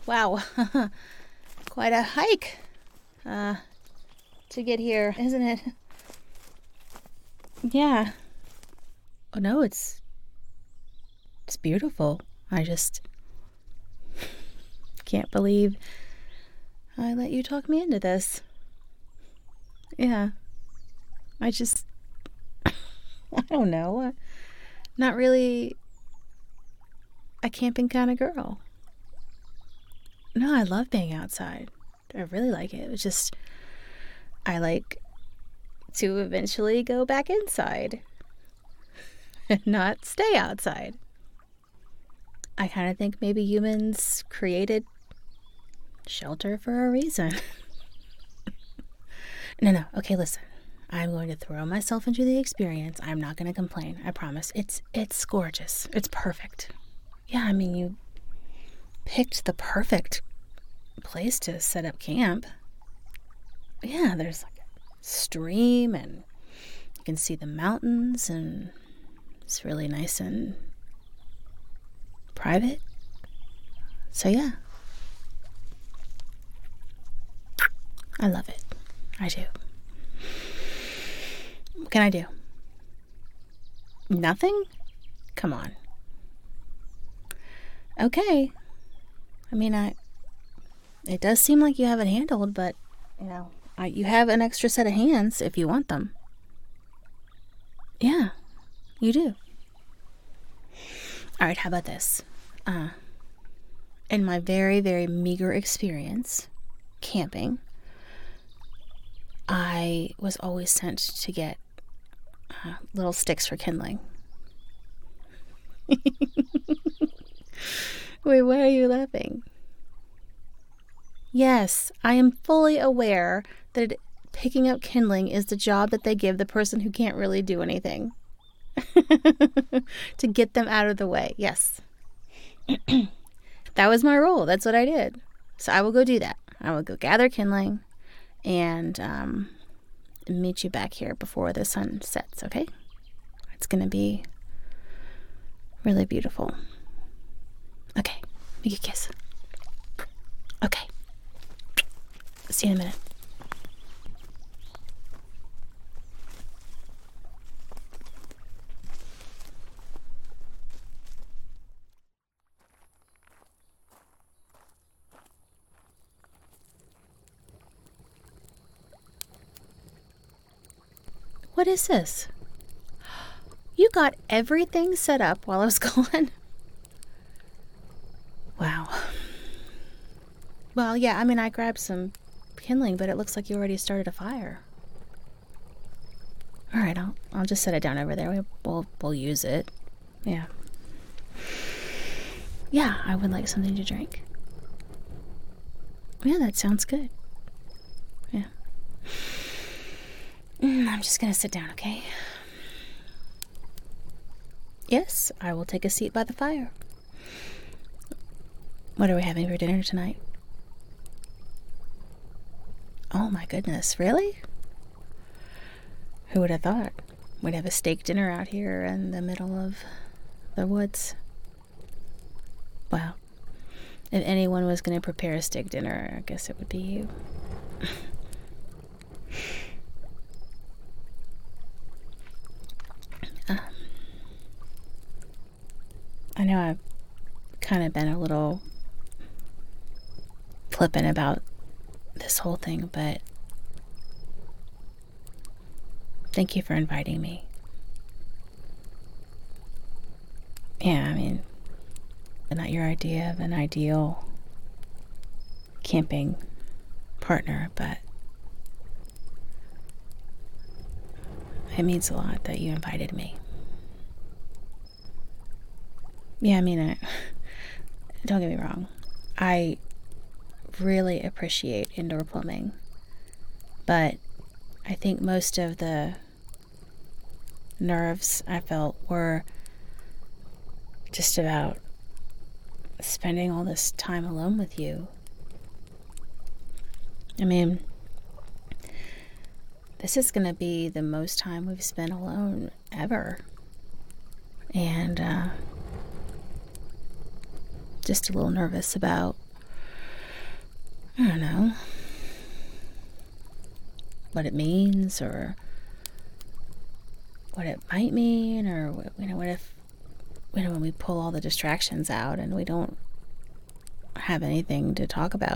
Wow. Quite a hike to get here, isn't it? Yeah. Oh no, it's beautiful. I just can't believe I let you talk me into this. Yeah. I just I don't know. Not really a camping kind of girl. No, I love being outside. I really like it. It's just I like to eventually go back inside and not stay outside. I kind of think maybe humans created shelter for a reason. No. Okay, listen. I'm going to throw myself into the experience. I'm not going to complain. I promise. It's gorgeous. It's perfect. Yeah, I mean, you picked the perfect place to set up camp. Yeah, there's like a stream and you can see the mountains and it's really nice and private. So yeah. I love it. I do. What can I do? Nothing? Come on. Okay. I mean, it does seem like you have it handled, but, you have an extra set of hands if you want them. Yeah, you do. All right, how about this? In my very, very meager experience camping, I was always sent to get little sticks for kindling. Wait, why are you laughing? Yes, I am fully aware that picking up kindling is the job that they give the person who can't really do anything. To get them out of the way, yes. That was my role. That's what I did. So I will go do that. I will go gather kindling and meet you back here before the sun sets, okay? It's going to be really beautiful. Okay, make a kiss. Okay. See you in a minute. What is this? You got everything set up while I was gone? Wow. Well, yeah, I mean, I grabbed some kindling, but it looks like you already started a fire. All right, I'll just set it down over there. We'll use it. Yeah. Yeah, I would like something to drink. Yeah, that sounds good. Yeah. I'm just gonna sit down, okay? Yes, I will take a seat by the fire. What are we having for dinner tonight? Oh my goodness, really? Who would have thought? We'd have a steak dinner out here in the middle of the woods. Well, if anyone was going to prepare a steak dinner, I guess it would be you. I know I've kind of been a little flippant about this whole thing, but thank you for inviting me. Yeah, I mean, not your idea of an ideal camping partner, but it means a lot that you invited me. Yeah, I mean, don't get me wrong. I really appreciate indoor plumbing, but I think most of the nerves I felt were just about spending all this time alone with you. I mean, this is going to be the most time we've spent alone ever. And just a little nervous about I don't know what it means or what it might mean, or what if, when we pull all the distractions out and we don't have anything to talk about.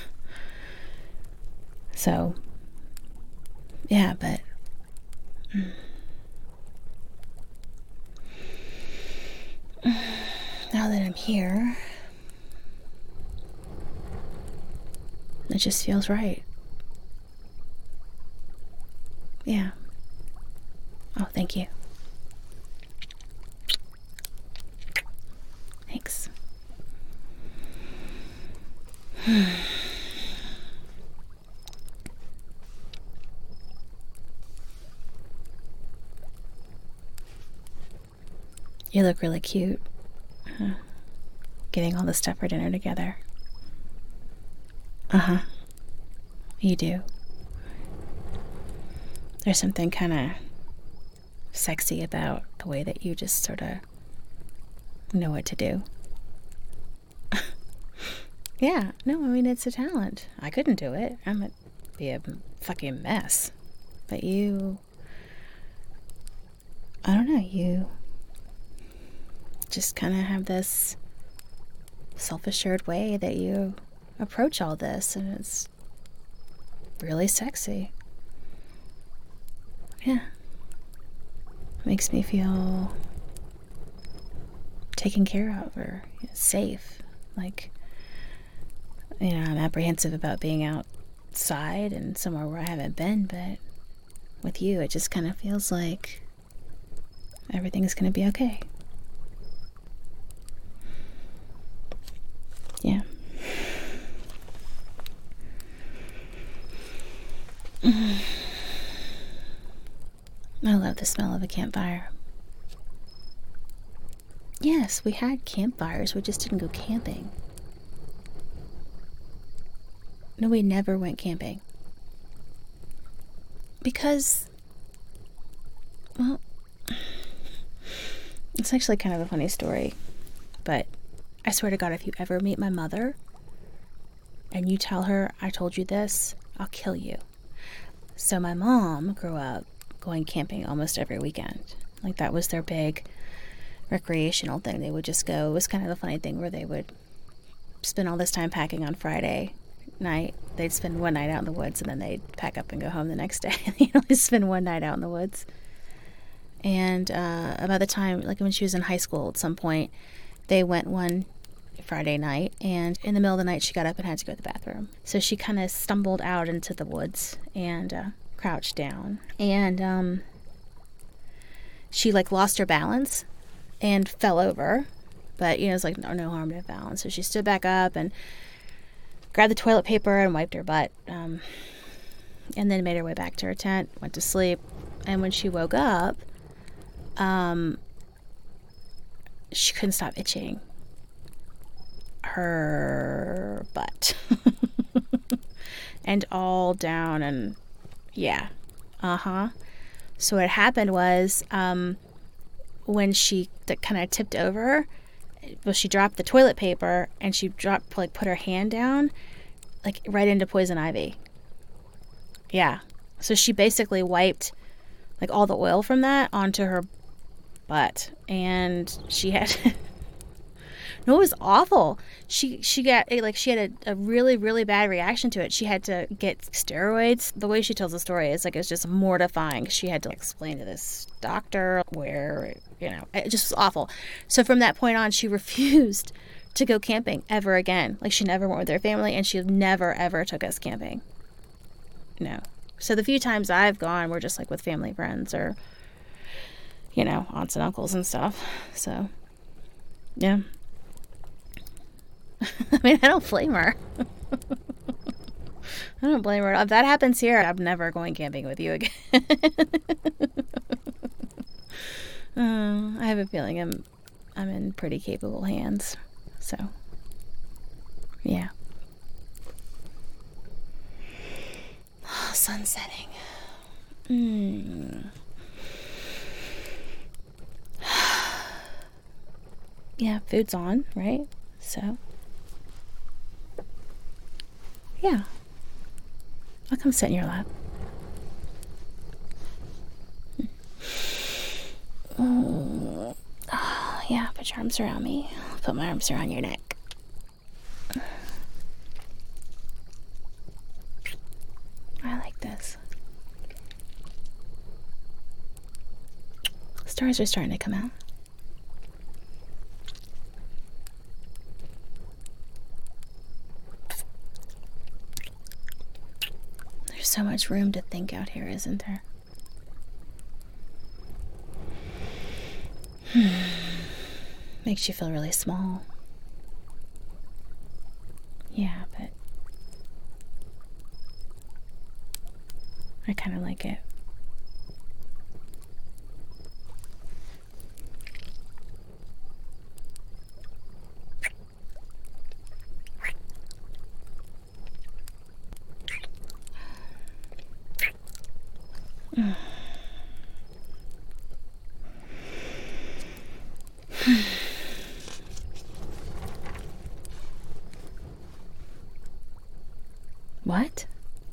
So, yeah, but now that I'm here, it just feels right. Yeah. Oh, thank you. Thanks. You look really cute. Getting all the stuff for dinner together. Uh-huh. You do. There's something kind of sexy about the way that you just sort of know what to do. Yeah, no, I mean, it's a talent. I couldn't do it. I would be a fucking mess. But you, I don't know, you just kind of have this self-assured way that you approach all this, and it's really sexy. Yeah. Makes me feel taken care of, or safe. Like, I'm apprehensive about being outside and somewhere where I haven't been, but with you, it just kind of feels like everything's gonna be okay. Yeah. I love the smell of a campfire. Yes, we had campfires, we just didn't go camping. No, we never went camping. Because, well, it's actually kind of a funny story, but I swear to God, if you ever meet my mother and you tell her I told you this, I'll kill you. So my mom grew up going camping almost every weekend. Like, that was their big recreational thing. They would just go. It was kind of a funny thing where they would spend all this time packing on Friday night. They'd spend one night out in the woods, and then they'd pack up and go home the next day. They'd only spend one night out in the woods. And about the time, like when she was in high school at some point, they went one Friday night, and in the middle of the night she got up and had to go to the bathroom. So she kind of stumbled out into the woods and crouched down, and she like lost her balance and fell over, but it's like no harm, no foul. So she stood back up and grabbed the toilet paper and wiped her butt, and then made her way back to her tent, went to sleep. And when she woke up, she couldn't stop itching her butt and all down, and yeah. So what happened was, when she kind of tipped over, well, she dropped the toilet paper, and she put her hand down, like right into poison ivy. Yeah. So she basically wiped like all the oil from that onto her butt, and she had no, it was awful. She got she had a really, really bad reaction to it. She had to get steroids. The way she tells the story is like it's just mortifying. She had to explain to this doctor where, it just was awful. So from that point on, she refused to go camping ever again. Like, she never went with her family, and she never, ever took us camping. No. So the few times I've gone, we're just like with family friends or, aunts and uncles and stuff. So, yeah. I mean, I don't blame her. I don't blame her. If that happens here, I'm never going camping with you again. I have a feeling I'm in pretty capable hands. So, yeah. Sun setting. Yeah, food's on, right? So, Yeah. I'll come sit in your lap. Oh, yeah, put your arms around me. I'll put my arms around your neck. I like this. Stars are starting to come out. There's so much room to think out here, isn't there? Makes you feel really small. Yeah, but I kind of like it. What?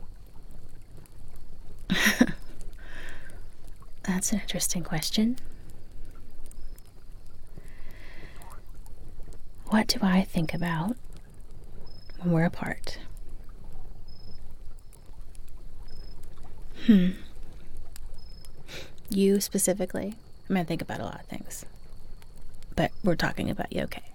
That's an interesting question. What do I think about when we're apart? You specifically? I mean, I think about a lot of things. But we're talking about you, okay?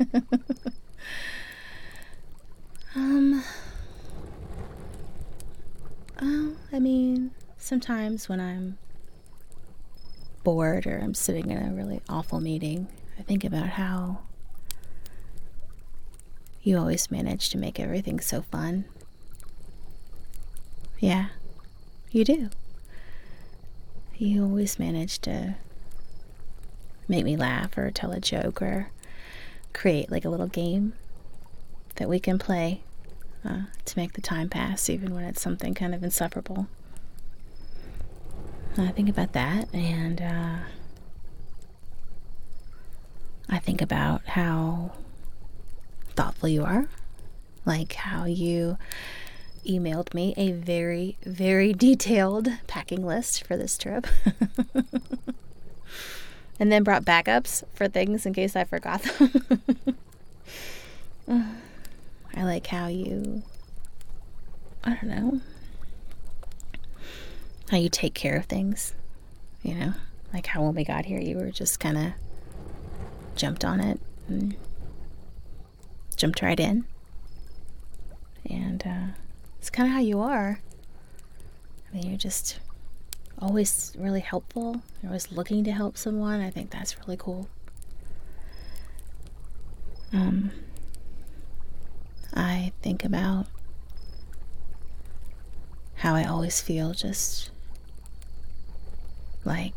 I mean, sometimes when I'm bored or I'm sitting in a really awful meeting, I think about how you always manage to make everything so fun. Yeah, you do. You always manage to make me laugh or tell a joke or create like a little game that we can play to make the time pass, even when it's something kind of insufferable. I think about that, and I think about how thoughtful you are, like how you emailed me a very, very detailed packing list for this trip. And then brought backups for things in case I forgot them. I like how you, I don't know, how you take care of things, you know? Like how when we got here, you were just kind of jumped on it and jumped right in. And it's kind of how you are. I mean, you're just always really helpful. You're always looking to help someone. I think that's really cool. I think about how I always feel just like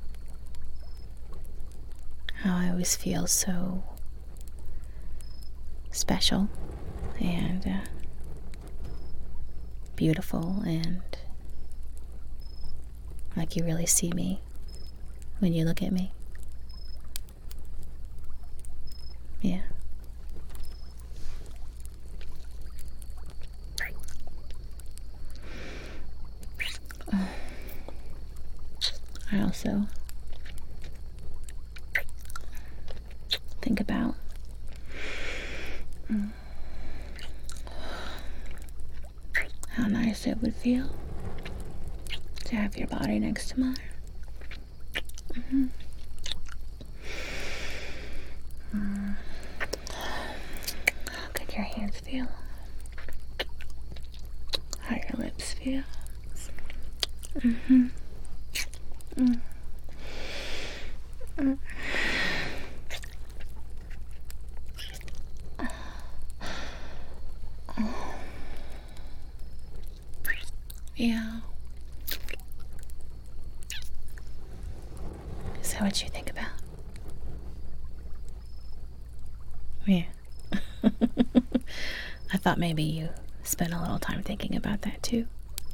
how I always feel so special and beautiful, and like you really see me when you look at me. Yeah. I also think about how nice it would feel to have your body next to mine. How good your hands feel. How your lips feel. Yeah. Is that what you think about? Yeah. I thought maybe you spent a little time thinking about that too.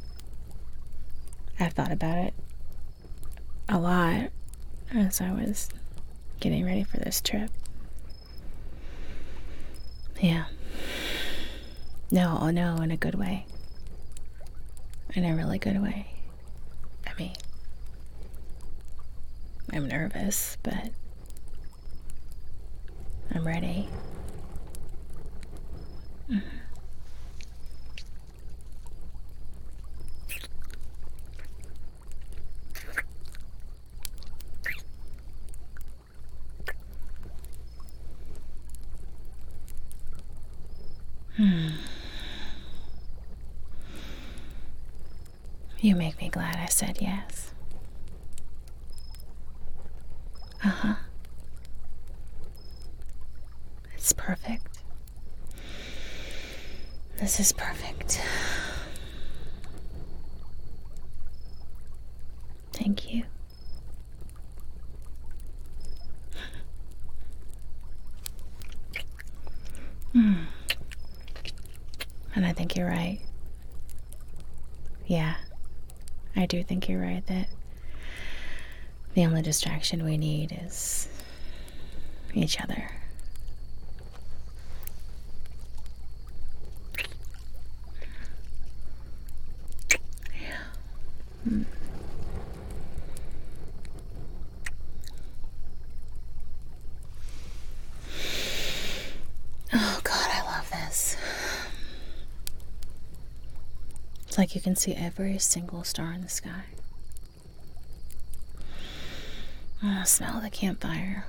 I've thought about it a lot as I was getting ready for this trip. Yeah. No, oh no, in a good way. In a really good way. I mean, I'm nervous, but I'm ready. You make me glad I said yes. Uh-huh. It's perfect. This is perfect. Thank you. And I think you're right. Yeah, I do think you're right that the only distraction we need is each other. Yeah. Oh God, I love this. It's like you can see every single star in the sky. Oh, smell the campfire.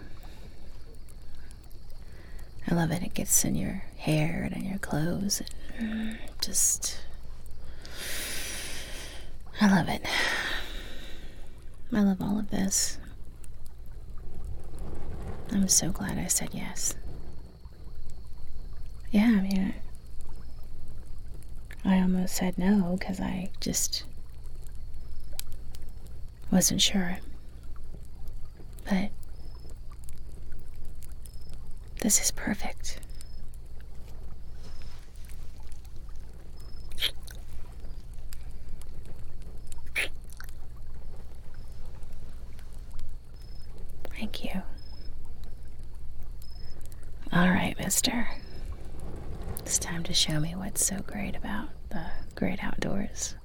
I love it. It gets in your hair and in your clothes. I love it. I love all of this. I'm so glad I said yes. Yeah, I mean, I almost said no because I just wasn't sure. But this is perfect. Thank you. All right, mister. It's time to show me what's so great about the great outdoors.